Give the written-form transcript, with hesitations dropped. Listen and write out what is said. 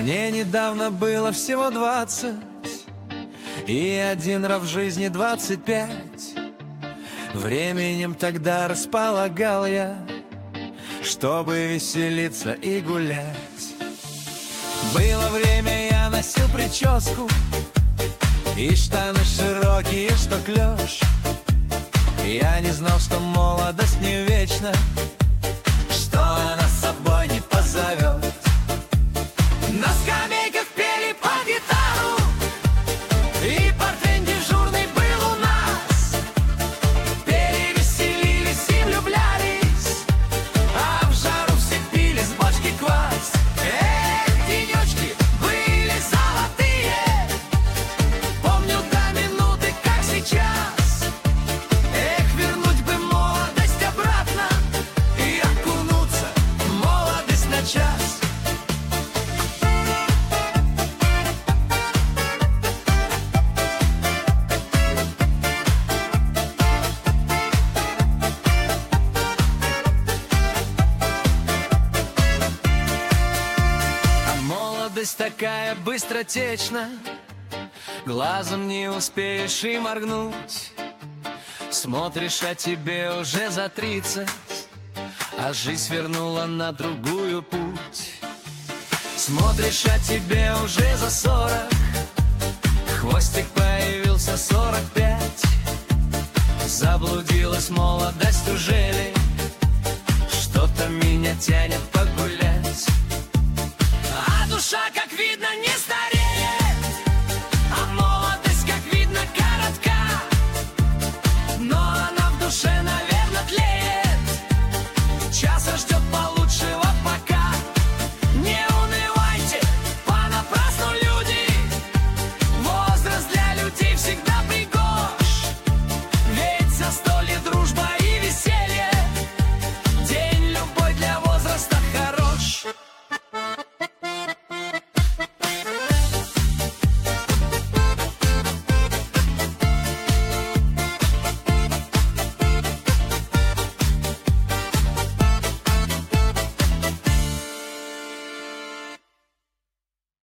Мне недавно было всего 20, и один раз в жизни 25. Временем тогда располагал я, чтобы веселиться и гулять. Было время, я носил прическу и штаны широкие, что клеш. Я не знал, что молодость не вечна, что она с собой не позовет. На скамейках пели под гитару, и портрет дежурный был у нас. Пели, веселились и влюблялись, а в жару все пили с бочки квас. Эх, денечки были золотые, помню до минуты, как сейчас. Эх, вернуть бы молодость обратно и окунуться в молодость на час. Молодость такая быстротечна, глазом не успеешь и моргнуть. Смотришь, а тебе уже за 30, а жизнь свернула на другую путь. Смотришь, а тебе уже за 40, хвостик появился 45. Заблудилась молодость, уже ли что-то меня тянет погулять.